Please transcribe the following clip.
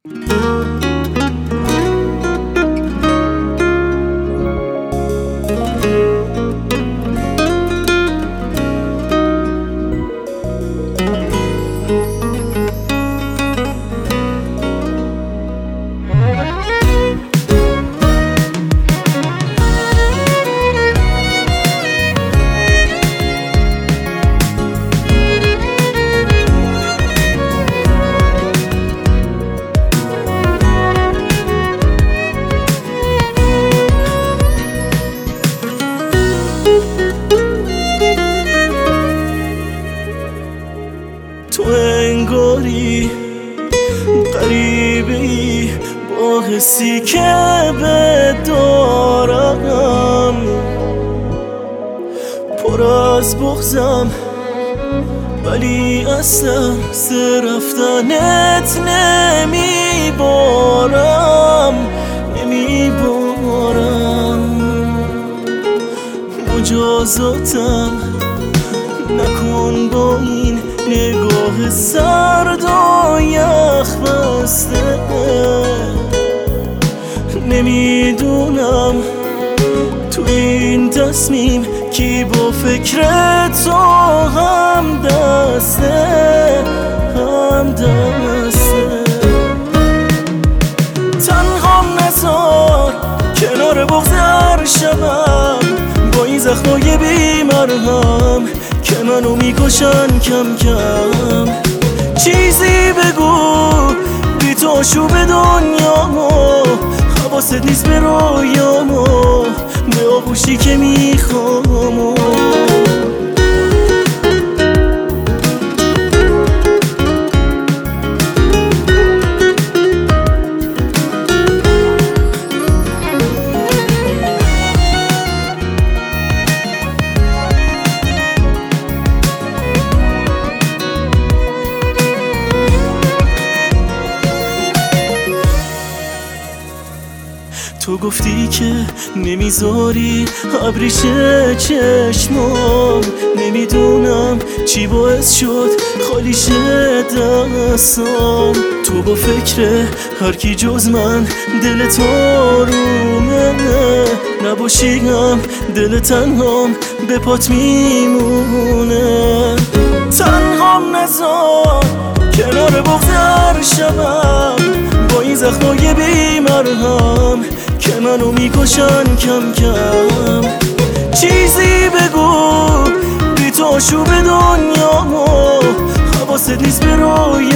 تو انگاری غریبی با حسی که به دارم، پر از بغضم ولی اصلا سر رفتنت نمیبارم مجازاتم نکن با این نگاه سرد و یخ بسته. نمیدونم تو این تصمیم کی با فکر تو هم دسته تنهام نذار کنار بغض هر شبم با این زخمای بی مرهم که منو میکشن کم کم. چیزی بگو بی تو آشوب دنیامو، حواست نیست به رویامو، به آغوشی که میخوامو. تو گفتی که نمیذاری ابریشه چشمام، نمیدونم چی باعث شد خالی شه دستام. تو با فکر هر کی جز من دل تو آرومه، نباشیم دل تنهام به پات میمونه. تنهام نذار کنار بغض هر شبم با این زخمای بی مرهم که منو میکشن کم کم. چیزی بگو بی تو آشوب دنیامو، حواست نیست به روی